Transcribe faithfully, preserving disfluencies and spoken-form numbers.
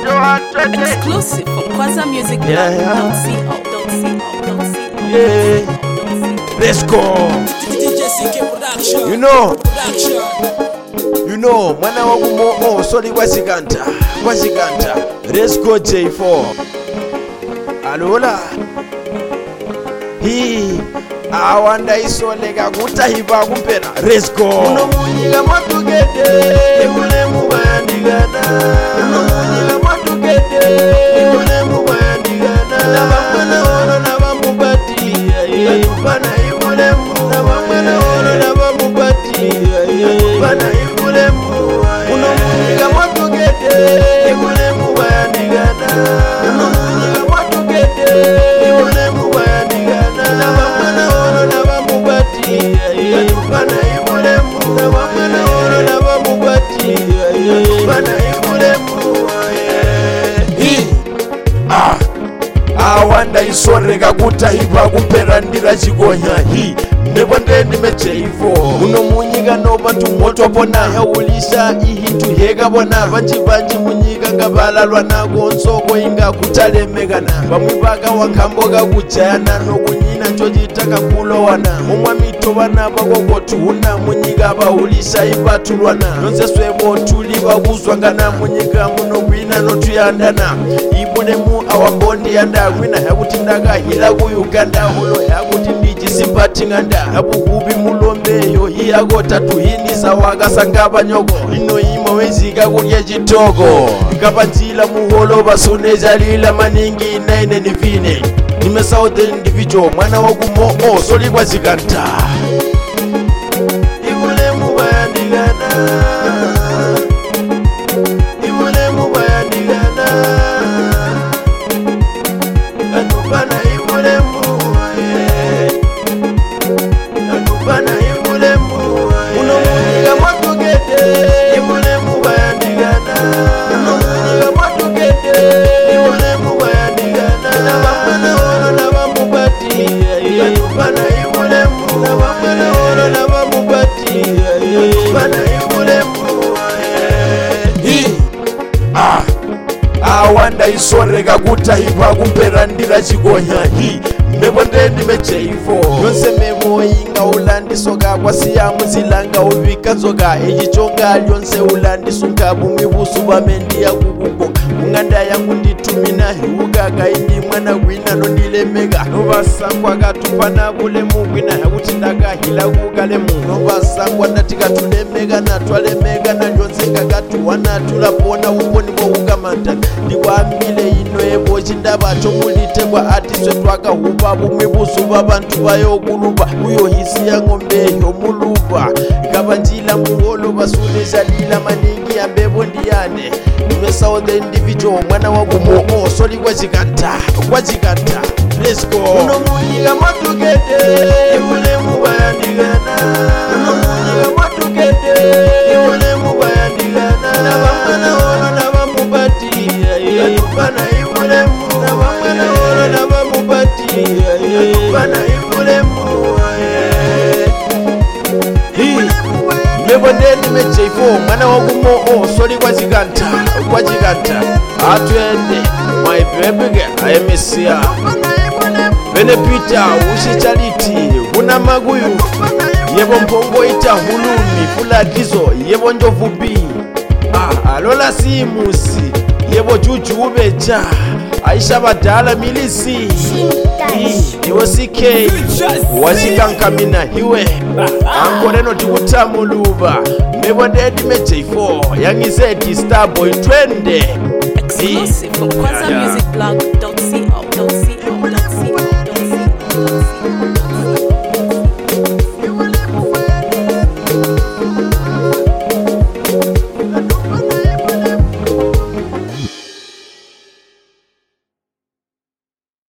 Exclusive from Kwaza Music Blog. Yeah, yeah. Don't see up, don't see up, don't see up. Yeah. Don't see up. Let's go. D J C K Production. You know, Production. you know, mwana wangu mo oh, sorry waziganta, waziganta. Let's go J four. Alola. Hii awanda isolega kutahiba kumpera. Let's go. Uno munyiga matugede, ule mubandigana. Uno munyiga matugede, ule mubandigana. Nabamwana ono nabamubati, yatupana ule mu. Nabamwana ono nabamubati, yatupana ule mu. Uno munyiga matugede, ule mubandigana. Uno munyiga matugede, ule mubandigana. Nabamwana ono nabamubati, yatupana ule mu. Nabamwana ono nabamubati, yatupana ule mu. Ah, awanda isorega kutahiba kuperandira chigonya hi nebonde nimecheivo uno munyiga nobantu moto bona yaulisha ihitu yega bona banji banji munyiga ngabalalwa nago nsoko inga kutalemegana bamwe baga wakamboga kujana nokunyina njojitaka kulowana umwamito bana bagogotuna munyiga baulisha ibatulwana nonse swebo tuli babuzwangana munyiga muno gwina notuyandana ibone mu awambondi yanda gwina yakutindaga hila ku Uganda hulo yakuti ndiji simpati nganda abuhubi mulombeyo iyagota tuhinisa wakasanga banyoko ino ima weziga kulye chitogo ikapanzila muholo basoneja lila maningi naine nivine nime southern individual mwana wakumo o soli kwa ziganta ibule mubayandigana ibule mubayandigana atupana ibule mu atupana ibule mu uno munyiga matugede ibule mubayandigana uno munyiga matugede ibule mubayandigana nabamwana ono nabamubati atupana ibule mu nabamwana ono nabamubati atupana ibule mu ah awanda isorega kutahiba kumperandira chigonya hi nebonde ndimecheivo yonse memo inga ulandisoka kwasiya muzilanga ubika nzoka echichonga lyonse ulandisunga bumibusu bamendiya kukukoka unganda yangu nditumina hiugaga indi mwana gwina nondilemega novasangwa katupana bule mugwina yakutindaga hila kugalemu novasangwa ndatika tulemega natwalemega nalyonse ngagatuwana tulapona uboni bwo ugamanta ndikwambile ino ebo chindaba chomulitegwa atiswe twakahuba bumwe busu babantu bayokuluba uyo hisi ya ngombe yo muluba ikabanjila muholo basunesha lila maningi ya mbebo ndiyane nime southern individual mwana wakumo o soli kwa chikanta kwa chikanta let's go uno munyiga matugede ule mubayandigana uno munyiga matugede ule mubayandigana nabamwana ono nabamubati yatupana ibule mu nabamwana ono nabamubati yatupana ibule mu nebonde nimecheivo mwana wakumo o soli kwa chikanta kwa chikanta atwende my baby girl ayemisia benepita ushichaliti kuna maguyu yebo mpongo ita hulumi fulatizo yebo njovubi ah alola simusi yebo juju ubecha aisha badala milisi iwo sike wachikankamina hiwe ankoreno tikutamuluva nebondedi mecheivo yangizeti starboy twende Exclusive from Kwaza Music Blog.